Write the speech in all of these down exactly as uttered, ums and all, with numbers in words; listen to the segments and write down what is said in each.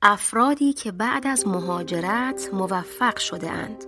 افرادی که بعد از مهاجرت موفق شده اند.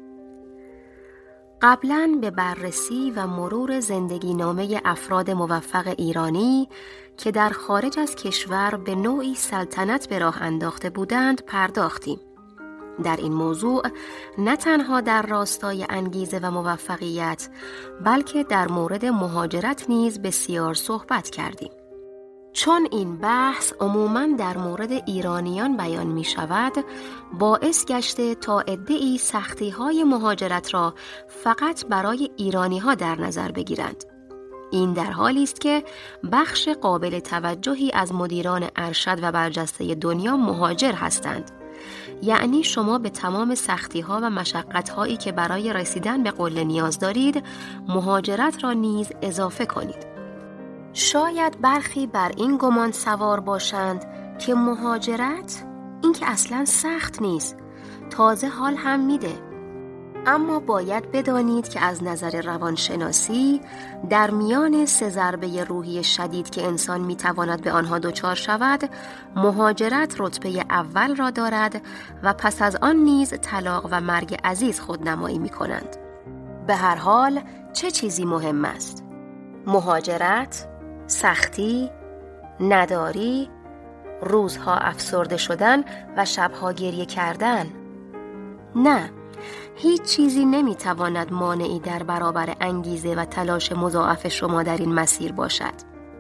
قبلاً به بررسی و مرور زندگی نامه افراد موفق ایرانی که در خارج از کشور به نوعی سلطنت به راه انداخته بودند پرداختیم. در این موضوع نه تنها در راستای انگیزه و موفقیت، بلکه در مورد مهاجرت نیز بسیار صحبت کردیم. چون این بحث عموماً در مورد ایرانیان بیان می شود، باعث گشته تا عده‌ای سختی‌های مهاجرت را فقط برای ایرانی‌ها در نظر بگیرند. این در حالی است که بخش قابل توجهی از مدیران ارشد و برجسته دنیا مهاجر هستند. یعنی شما به تمام سختی‌ها و مشقت‌هایی که برای رسیدن به قله نیاز دارید، مهاجرت را نیز اضافه کنید. شاید برخی بر این گمان سوار باشند که مهاجرت این که اصلاً سخت نیست، تازه حال هم میده. اما باید بدانید که از نظر روانشناسی در میان سه ضربه روحی شدید که انسان میتواند به آنها دچار شود، مهاجرت رتبه اول را دارد و پس از آن نیز طلاق و مرگ عزیز خودنمایی میکنند. به هر حال چه چیزی مهم است؟ مهاجرت، سختی، نداری، روزها افسرده شدن و شبها گریه کردن؟ نه، هیچ چیزی نمیتواند مانعی در برابر انگیزه و تلاش مضاعف شما در این مسیر باشد.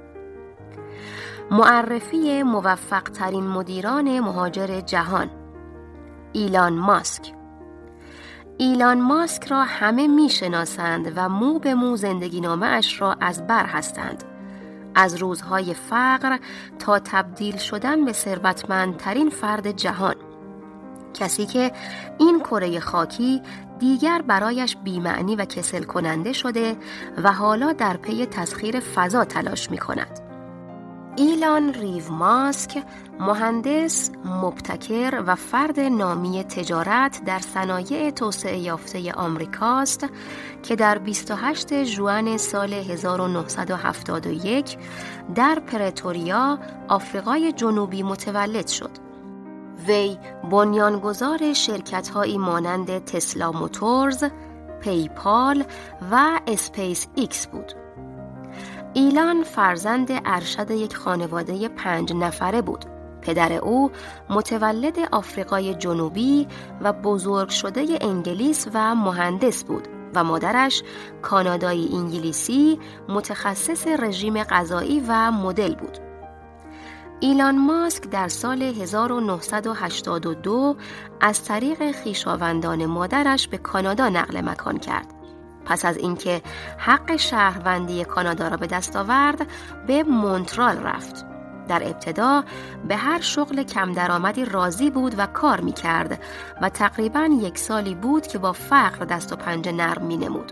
معرفی موفق ترین مدیران مهاجر جهان، ایلان ماسک. ایلان ماسک را همه میشناسند و مو به مو زندگی نامه اش را از بر هستند. از روزهای فقر تا تبدیل شدن به ثروتمندترین فرد جهان. کسی که این کره خاکی دیگر برایش بی‌معنی و کسل کننده شده و حالا در پی تسخیر فضا تلاش می کند. ایلان ریو ماسک مهندس، مبتکر و فرد نامی تجارت در صنایع توسعه یافته آمریکاست که در بیست و هشتم ژوئن سال هزار و نهصد و هفتاد و یک در پرتوریا، آفریقای جنوبی متولد شد. وی بنیانگذار شرکت‌هایی مانند تسلا موتورز، پیپال و اسپیس ایکس بود. ایلان فرزند ارشد یک خانواده پنج نفره بود. پدر او متولد آفریقای جنوبی و بزرگ شده انگلیس و مهندس بود و مادرش کانادایی انگلیسی متخصص رژیم غذایی و مدل بود. ایلان ماسک در سال هزار و نهصد و هشتاد و دو از طریق خویشاوندان مادرش به کانادا نقل مکان کرد. پس از اینکه حق شهروندی کانادا را به دست آورد، به مونترال رفت. در ابتدا به هر شغل کم درآمدی راضی بود و کار می کرد و تقریباً یک سالی بود که با فقر دست و پنجه نرم می نمود.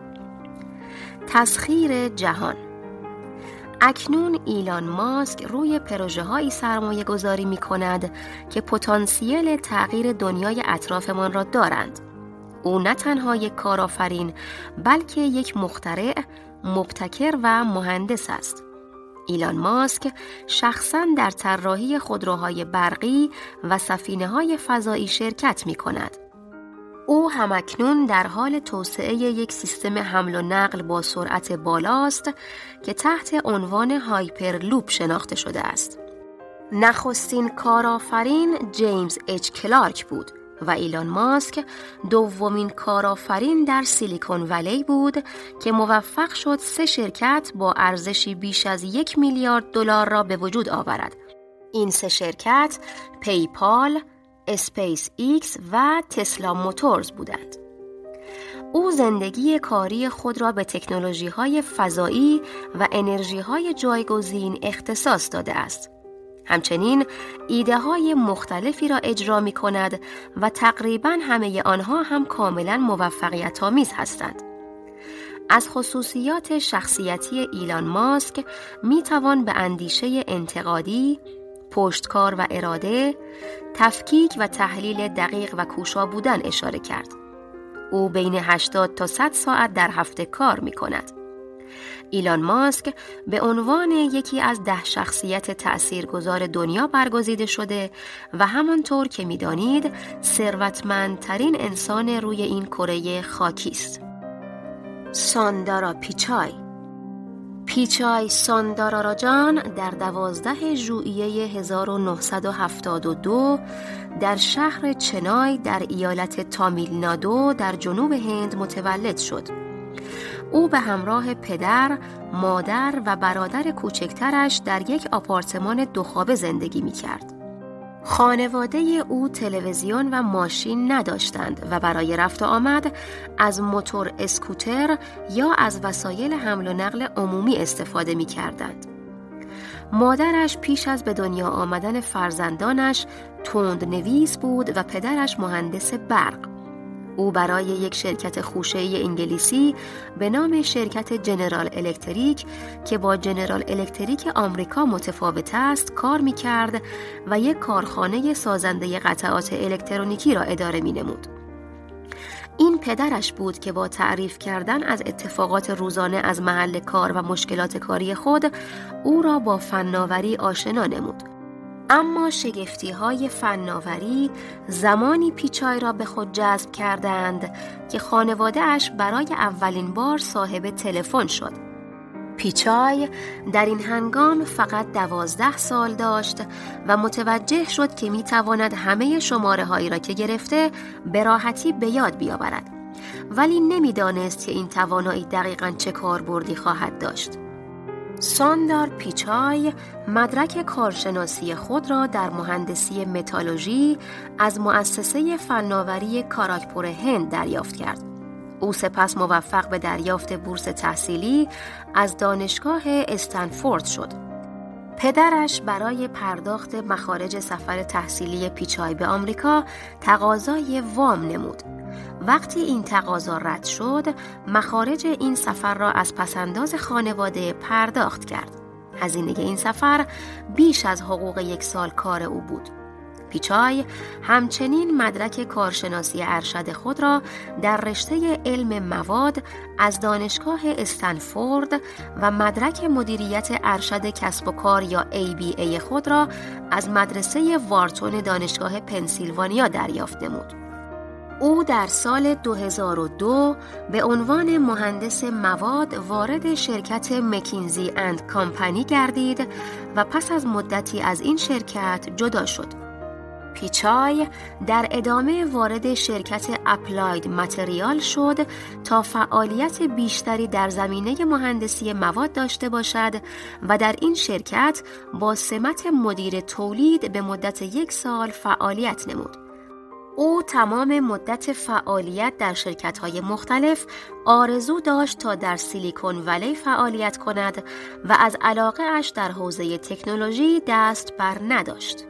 تسخیر جهان. اکنون ایلان ماسک روی پروژه هایی سرمایه گذاری می کند که پتانسیل تغییر دنیای اطرافمان را دارند. او نه تنها یک کارآفرین بلکه یک مخترع، مبتکر و مهندس است. ایلان ماسک شخصاً در طراحی خودروهای برقی و سفینه‌های فضایی شرکت می‌کند. او همکنون در حال توسعه یک سیستم حمل و نقل با سرعت بالاست که تحت عنوان هایپرلوپ شناخته شده است. نخستین کارآفرین جیمز اچ کلارک بود و ایلان ماسک دومین کارآفرین در سیلیکون ولی بود که موفق شد سه شرکت با ارزشی بیش از یک میلیارد دلار را به وجود آورد. این سه شرکت پیپال، اسپیس ایکس و تسلا موتورز بودند. او زندگی کاری خود را به تکنولوژی‌های فضایی و انرژی‌های جایگزین اختصاص داده است. همچنین ایده های مختلفی را اجرا می کند و تقریباً همه آنها هم کاملاً موفقیت آمیز هستند. از خصوصیات شخصیتی ایلان ماسک می توان به اندیشه انتقادی، پشتکار و اراده، تفکیک و تحلیل دقیق و کوشا بودن اشاره کرد. او بین هشتاد تا صد ساعت در هفته کار می کند. ایلان ماسک به عنوان یکی از ده شخصیت تأثیرگذار دنیا برگزیده شده و همانطور که می‌دانید ثروتمندترین انسان روی این کره خاکی است. ساندارا پیچای پیچای سانداراراجان در دوازده ژوئیه هزار و نهصد و هفتاد و دو در شهر چنای در ایالت تامیلنادو در جنوب هند متولد شد. او به همراه پدر، مادر و برادر کوچکترش در یک آپارتمان دو خوابه زندگی می کرد. خانواده او تلویزیون و ماشین نداشتند و برای رفت و آمد از موتور اسکوتر یا از وسایل حمل و نقل عمومی استفاده می کردند. مادرش پیش از به دنیا آمدن فرزندانش تندنویس بود و پدرش مهندس برق. او برای یک شرکت خوشه‌ای انگلیسی به نام شرکت جنرال الکتریک که با جنرال الکتریک آمریکا متفاوت است کار می‌کرد و یک کارخانه سازنده قطعات الکترونیکی را اداره می‌نمود. این پدرش بود که با تعریف کردن از اتفاقات روزانه از محل کار و مشکلات کاری خود او را با فناوری آشنا نمود. اما شگفتی‌های فناوری زمانی پیچای را به خود جذب کردند که خانواده‌اش برای اولین بار صاحب تلفن شد. پیچای در این هنگام فقط دوازده سال داشت و متوجه شد که می‌تواند همه شماره‌هایی را که گرفته به راحتی به یاد بیاورد، ولی نمی‌دانست که این توانایی دقیقاً چه کاربردی خواهد داشت. ساندار پیچای مدرک کارشناسی خود را در مهندسی متالورژی از مؤسسه فناوری کاراکپور هند دریافت کرد. او سپس موفق به دریافت بورس تحصیلی از دانشگاه استنفورد شد. پدرش برای پرداخت مخارج سفر تحصیلی پیچای به آمریکا تقاضای وام نمود. وقتی این تقاضا رد شد، مخارج این سفر را از پسنداز خانواده پرداخت کرد. هزینه این سفر بیش از حقوق یک سال کار او بود. پیچای همچنین مدرک کارشناسی ارشد خود را در رشته علم مواد از دانشگاه استنفورد و مدرک مدیریت ارشد کسب و کار یا ای بی ای خود را از مدرسه وارتون دانشگاه پنسیلوانیا دریافت نمود. او در سال دو هزار و دو به عنوان مهندس مواد وارد شرکت مکینزی اند کامپانی گردید و پس از مدتی از این شرکت جدا شد. پیچای در ادامه وارد شرکت اپلاید متریال شد تا فعالیت بیشتری در زمینه مهندسی مواد داشته باشد و در این شرکت با سمت مدیر تولید به مدت یک سال فعالیت نمود. او تمام مدت فعالیت در شرکت‌های مختلف آرزو داشت تا در سیلیکون ولی فعالیت کند و از علاقه اش در حوزه تکنولوژی دست بر نداشت.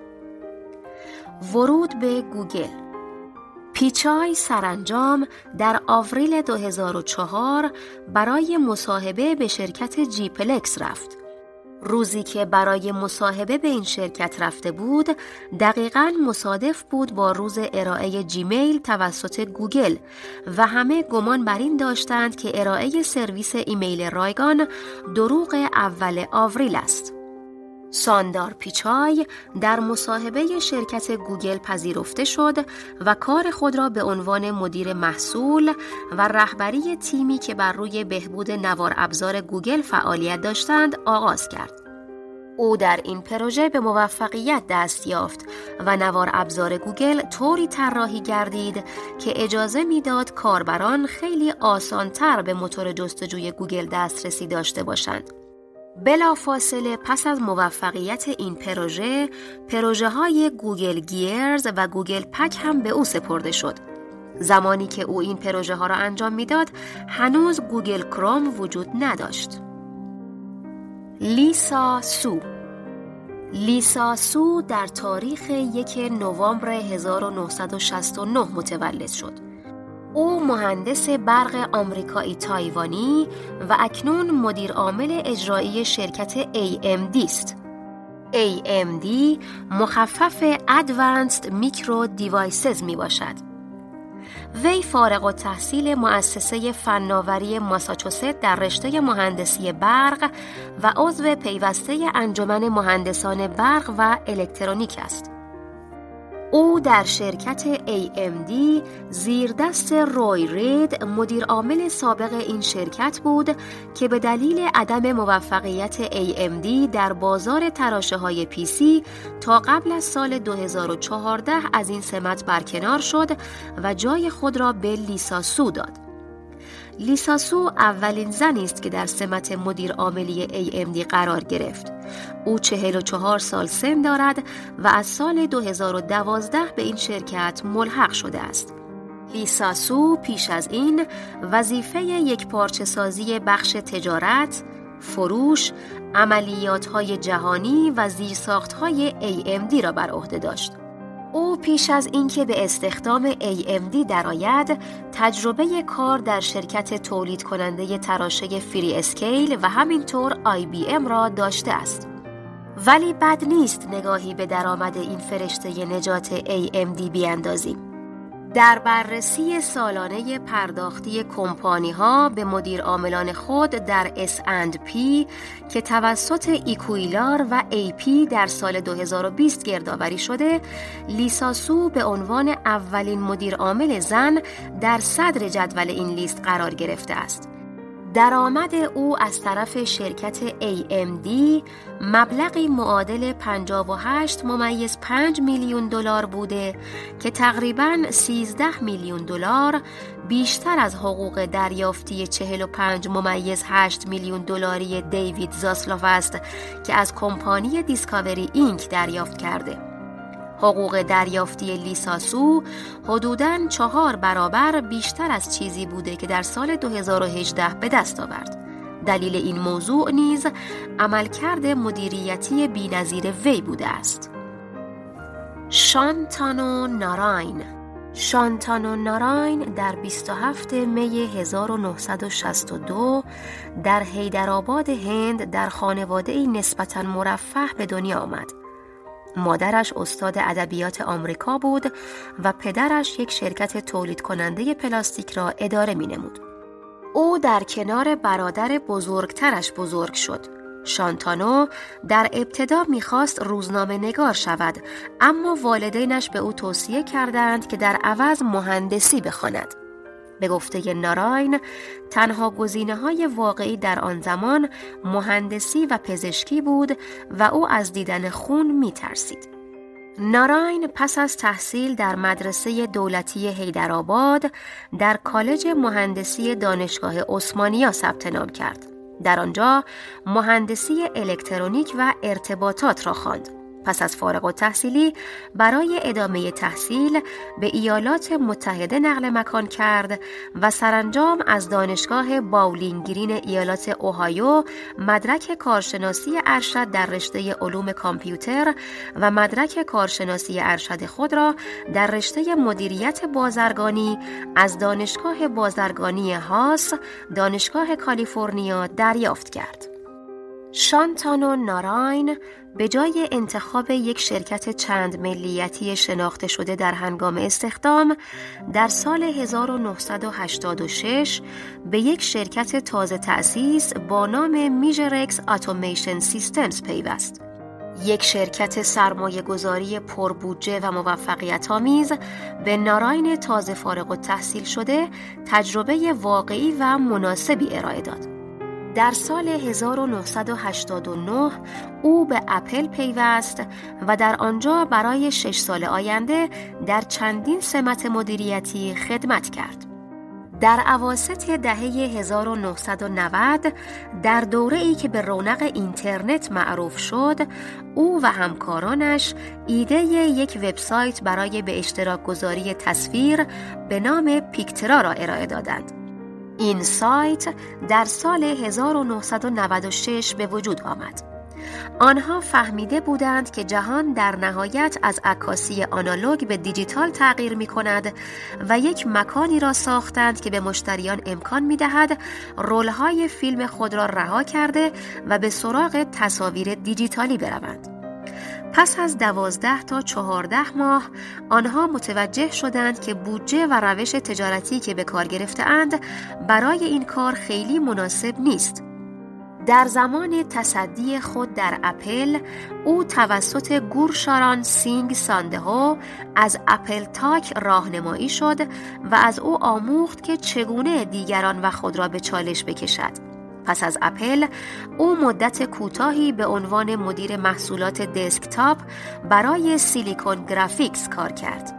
ورود به گوگل. پیچای سرانجام در آوریل دو هزار و چهار برای مصاحبه به شرکت جی پلکس رفت. روزی که برای مصاحبه به این شرکت رفته بود، دقیقاً مصادف بود با روز ارائه جیمیل توسط گوگل و همه گمان بر این داشتند که ارائه سرویس ایمیل رایگان دروغ اول آوریل است. ساندار پیچای در مصاحبه شرکت گوگل پذیرفته شد و کار خود را به عنوان مدیر محصول و رهبری تیمی که بر روی بهبود نوار ابزار گوگل فعالیت داشتند آغاز کرد. او در این پروژه به موفقیت دست یافت و نوار ابزار گوگل طوری طراحی گردید که اجازه میداد کاربران خیلی آسان‌تر به موتور جستجوی گوگل دسترسی داشته باشند. بلافاصله پس از موفقیت این پروژه، پروژه های گوگل گیرز و گوگل پک هم به او سپرده شد. زمانی که او این پروژه ها را انجام میداد، هنوز گوگل کروم وجود نداشت. لیسا سو لیسا سو در تاریخ یک نوامبر هزار و نهصد و شصت و نه متولد شد. او مهندس برق آمریکایی تایوانی و اکنون مدیر عامل اجرایی شرکت ای ام دی است. ای ام دی مخفف Advanced Micro Devices می باشد. وی فارغ التحصیل مؤسسه فناوری ماساچوست در رشته مهندسی برق و عضو پیوسته انجمن مهندسان برق و الکترونیک است. او در شرکت ای ام دی زیر دست روی رید مدیر عامل سابق این شرکت بود که به دلیل عدم موفقیت ای ام دی در بازار تراشه‌های پی سی تا قبل از سال دو هزار و چهارده از این سمت برکنار شد و جای خود را به لیسا سو داد. لیسا سو اولین زنی است که در سمت مدیر عاملی ای ام دی قرار گرفت. او چهل و چهار سال سن دارد و از سال دو هزار و دوازده به این شرکت ملحق شده است. لیسا سو پیش از این وظیفه یک پارچه سازی بخش تجارت، فروش، عملیات‌های جهانی و زیرساخت‌های ای ام دی را بر عهده داشت. او پیش از اینکه به استخدام ای ام دی درآید، تجربه کار در شرکت تولید کننده تراشه فری اسکیل و همینطور آی بی ام را داشته است. ولی بد نیست نگاهی به درآمد این فرشته نجات ای ام دی بیاندازیم. در بررسی سالانه پرداختی کمپانی‌ها به مدیر عاملان خود در اس اند پی که توسط ایکویلار و ای پی در سال دو هزار و بیست گردآوری شده، لیسا سو به عنوان اولین مدیر عامل زن در صدر جدول این لیست قرار گرفته است. درآمد او از طرف شرکت ای ام دی مبلغی معادل پنجاه و هشت ممیز پنج میلیون دلار بوده که تقریباً سیزده میلیون دلار بیشتر از حقوق دریافتی چهل و پنج ممیز هشت میلیون دلاری دیوید زاسلاف است که از کمپانی دیسکاوری اینک دریافت کرده. حقوق دریافتی لیسا سو حدوداً چهار برابر بیشتر از چیزی بوده که در سال دو هزار و هجده به دست آورد. دلیل این موضوع نیز عملکرد مدیریتی بی‌نظیر وی بوده است. شانتانو ناراین شانتانو ناراین در بیست و هفتم می هزار و نهصد و شصت و دو در حیدرآباد هند در خانواده‌ای نسبتاً مرفه به دنیا آمد. مادرش استاد ادبیات آمریکا بود و پدرش یک شرکت تولید کننده پلاستیک را اداره می نمود. او در کنار برادر بزرگترش بزرگ شد. شانتانو در ابتدا می‌خواست روزنامه نگار شود، اما والدینش به او توصیه کردند که در عوض مهندسی بخواند. به گفته ناراین، تنها گزینه‌های واقعی در آن زمان مهندسی و پزشکی بود و او از دیدن خون می‌ترسید. ناراین پس از تحصیل در مدرسه دولتی حیدرآباد در کالج مهندسی دانشگاه عثمانیا ثبت نام کرد. در آنجا مهندسی الکترونیک و ارتباطات را خواند. پس از فارغ التحصیلی برای ادامه تحصیل به ایالات متحده نقل مکان کرد و سرانجام از دانشگاه باولینگ گرین ایالات اوهایو مدرک کارشناسی ارشد در رشته علوم کامپیوتر و مدرک کارشناسی ارشد خود را در رشته مدیریت بازرگانی از دانشگاه بازرگانی هاس، دانشگاه کالیفرنیا دریافت کرد. شانتانو ناراین به جای انتخاب یک شرکت چند ملیتی شناخته شده در هنگام استخدام، در سال هزار و نهصد و هشتاد و شش به یک شرکت تازه تأسیس با نام میژرکس اتوماسیون سیستمز پیوست. یک شرکت سرمایه گذاری پربودجه و موفقیت آمیز به ناراین تازه فارغ التحصیل شده تجربه واقعی و مناسبی ارائه داد. در سال هزار و نهصد و هشتاد و نه او به اپل پیوست و در آنجا برای شش سال آینده در چندین سمت مدیریتی خدمت کرد. در اواسط دهه هزار و نهصد و نود در دوره‌ای که به رونق اینترنت معروف شد، او و همکارانش ایده یک وبسایت برای به اشتراک گذاری تصویر به نام پیکترا را ارائه دادند. این سایت در سال هزار و نهصد و نود و شش به وجود آمد. آنها فهمیده بودند که جهان در نهایت از عکاسی آنالوگ به دیجیتال تغییر می کند و یک مکانی را ساختند که به مشتریان امکان می دهد رولهای فیلم خود را رها کرده و به سراغ تصاویر دیجیتالی بروند. پس از دوازده تا چهارده ماه آنها متوجه شدند که بودجه و روش تجارتی که به کار گرفته‌اند برای این کار خیلی مناسب نیست. در زمان تصدی خود در اپل، او توسط گورشاران سینگ ساندهو از اپل تاک راهنمایی شد و از او آموخت که چگونه دیگران و خود را به چالش بکشد. پس از اپل، او مدت کوتاهی به عنوان مدیر محصولات دسکتاپ برای سیلیکون گرافیکس کار کرد.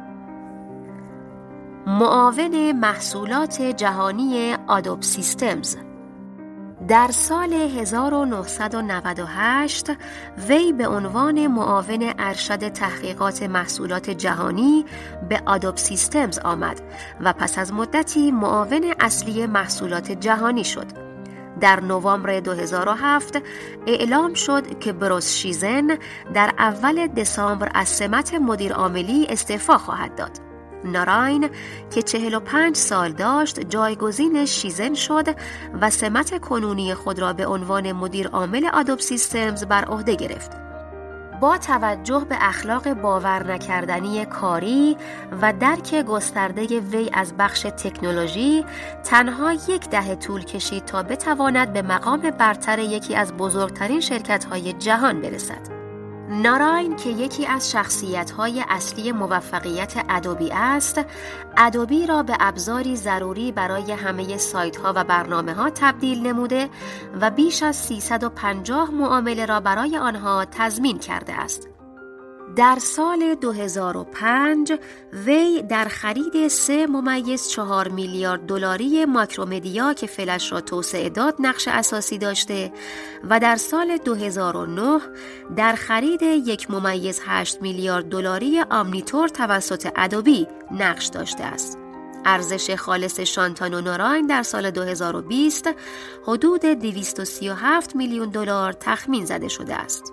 معاون محصولات جهانی آدوب سیستمز. در سال هزار و نهصد و نود و هشت وی به عنوان معاون ارشد تحقیقات محصولات جهانی به آدوب سیستمز آمد و پس از مدتی معاون اصلی محصولات جهانی شد. در نوامبر دو هزار و هفت اعلام شد که بروس شیزن در اول دسامبر از سمت مدیر عاملی استعفا خواهد داد. ناراین که چهل و پنج سال داشت جایگزین شیزن شد و سمت کنونی خود را به عنوان مدیر عامل آدوب سیستمز بر عهده گرفت. با توجه به اخلاق باور نکردنی کاری و درک گسترده وی از بخش تکنولوژی، تنها یک دهه طول کشید تا بتواند به مقام برتر یکی از بزرگترین شرکت‌های جهان برسد. ناراین که یکی از شخصیت‌های اصلی موفقیت ادوبی است، ادوبی را به ابزاری ضروری برای همه سایت‌ها و برنامه‌ها تبدیل نموده و بیش از سیصد و پنجاه معامله را برای آنها تضمین کرده است. در سال دو هزار و پنج وی در خرید سه ممیز چهار میلیارد دلاری ماکرومدیا که فلش را توسعه داد نقش اساسی داشته و در سال دو هزار و نه در خرید یک ممیز هشت میلیارد دلاری آمنیتور توسط ادوبی نقش داشته است. ارزش خالص شانتان و ناراین در سال دو هزار و بیست حدود دویست و سی و هفت میلیون دلار تخمین زده شده است.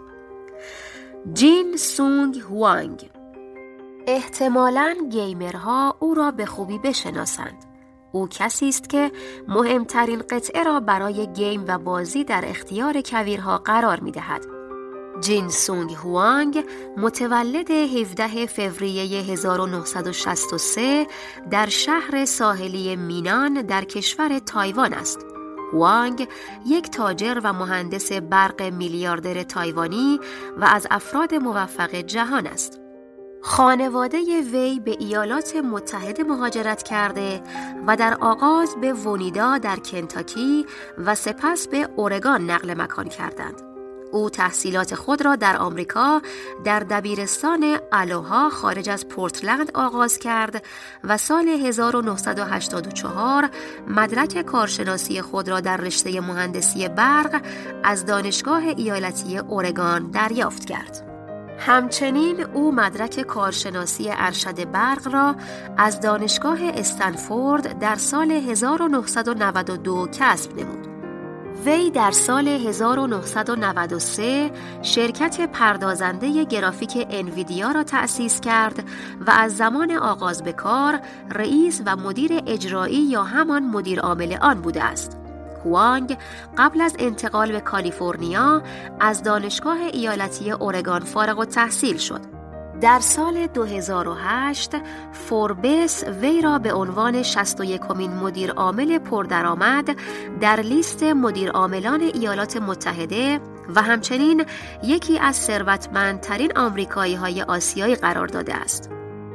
جین سونگ هوانگ. احتمالاً گیمرها او را به خوبی بشناسند. او کسی است که مهمترین قطعه را برای گیم و بازی در اختیار کویرها قرار می دهد. جین سونگ هوانگ متولد هفدهم فوریه هزار و نهصد و شصت و سه در شهر ساحلی مینان در کشور تایوان است. هوانگ یک تاجر و مهندس برق میلیاردر تایوانی و از افراد موفق جهان است. خانواده وی به ایالات متحده مهاجرت کرده و در آغاز به ونیدا در کنتاکی و سپس به اورگان نقل مکان کردند. او تحصیلات خود را در آمریکا در دبیرستان الوها خارج از پورتلند آغاز کرد و سال هزار و نهصد و هشتاد و چهار مدرک کارشناسی خود را در رشته مهندسی برق از دانشگاه ایالتی اورگان دریافت کرد. همچنین او مدرک کارشناسی ارشد برق را از دانشگاه استنفورد در سال هزار و نهصد و نود و دو کسب نمود. وی در سال هزار و نهصد و نود و سه شرکت پردازنده گرافیک انویدیا را تأسیس کرد و از زمان آغاز به کار رئیس و مدیر اجرایی یا همان مدیر عامل آن بوده است. هوانگ قبل از انتقال به کالیفرنیا از دانشگاه ایالتی اورگان فارغ التحصیل شد. در سال دو هزار و هشت فوربس وی را به عنوان شصت و یکمین مدیر عامل پردرآمد در لیست مدیر عاملان ایالات متحده و همچنین یکی از ثروتمندترین آمریکایی‌های آسیایی قرار داده است.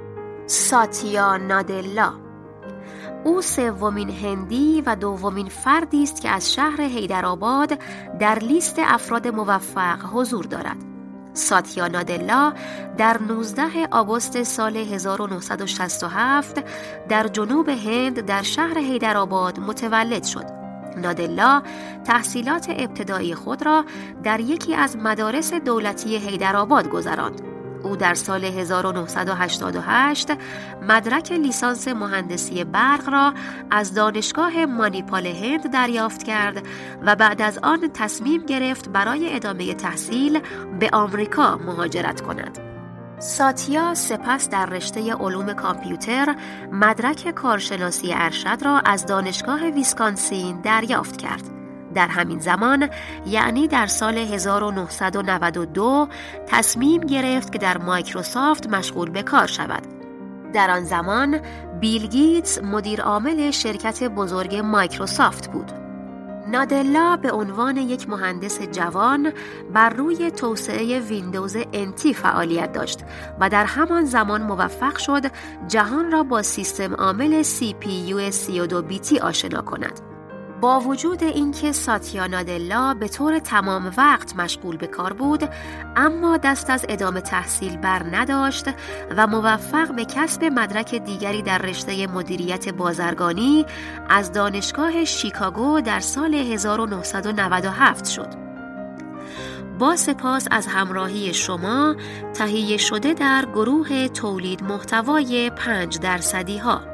ساتیا نادلا. او سومین هندی و دومین فردی است که از شهر حیدرآباد در لیست افراد موفق حضور دارد. ساتیا نادلا در نوزدهم آگوست سال هزار و نهصد و شصت و هفت در جنوب هند در شهر حیدرآباد متولد شد. نادلا تحصیلات ابتدایی خود را در یکی از مدارس دولتی حیدرآباد گذراند. او در سال هزار و نهصد و هشتاد و هشت مدرک لیسانس مهندسی برق را از دانشگاه مانیپال هند دریافت کرد و بعد از آن تصمیم گرفت برای ادامه تحصیل به آمریکا مهاجرت کند. ساتیا سپس در رشته علوم کامپیوتر مدرک کارشناسی ارشد را از دانشگاه ویسکانسین دریافت کرد. در همین زمان یعنی در سال هزار و نهصد و نود و دو تصمیم گرفت که در مایکروسافت مشغول به کار شود. در آن زمان بیل گیتس مدیر عامل شرکت بزرگ مایکروسافت بود. نادلا به عنوان یک مهندس جوان بر روی توسعه ویندوز انتی فعالیت داشت و در همان زمان موفق شد جهان را با سیستم عامل سی پی یو سی و دو بیتی آشنا کند. با وجود اینکه ساتیا نادلا به طور تمام وقت مشغول به کار بود، اما دست از ادامه تحصیل بر نداشت و موفق به کسب مدرک دیگری در رشته مدیریت بازرگانی از دانشگاه شیکاگو در سال هزار و نهصد و نود و هفت شد. با سپاس از همراهی شما، تهیه شده در گروه تولید محتوای پنج درصدی ها.